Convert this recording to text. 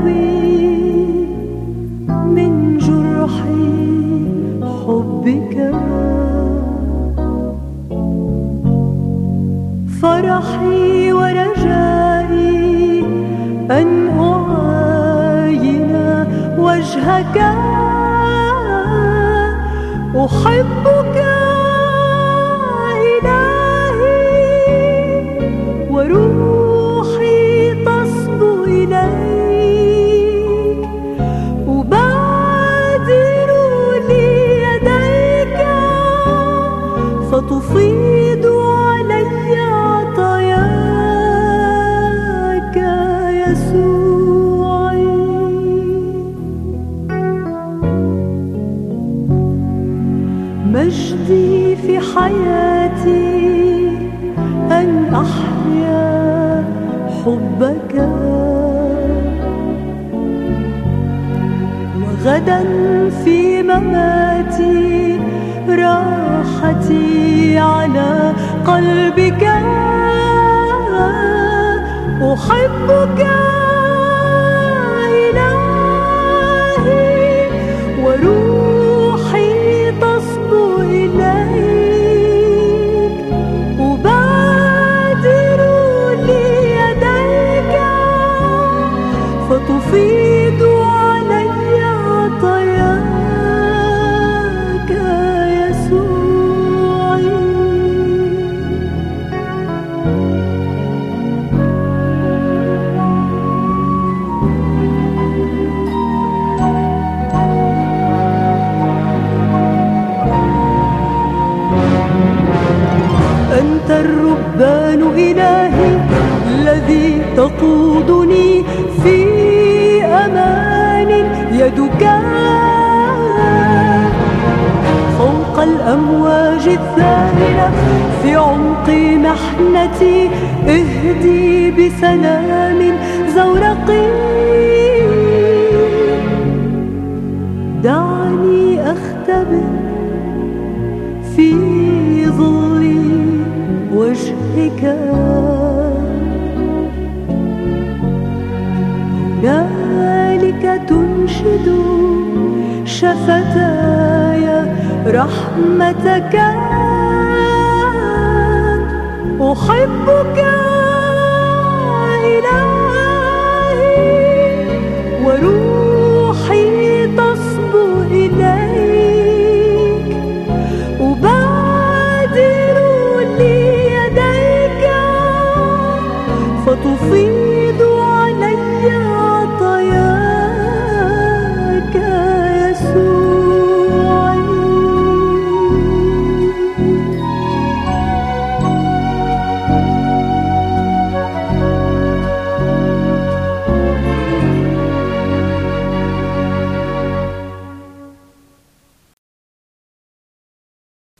يداوي من جرح حبك. فرحي ورجائي أن أعاين وجهك. أحبك إلهي وروحي تصبو إليك. أبادر ليديك فتفيض علي عطاياك يسوعي. مجدي في حياتي أن أحيا حبك. وغدا في مماتي راحتي على قلبك. أحبك إلهي وروحي تصبو إليك. أبادر ليديك فتفيض علي عطاياك يسوعي. أنت الربان إلهي الذي تقودني في أمان. يدك فوق الأمواج الثائرة في عمق محنتي. اهدي بسلام زورقي. دعني أختبئ في ظل وجهك. هنالك تنشد شفتاي رحمتك. أحبك إلهي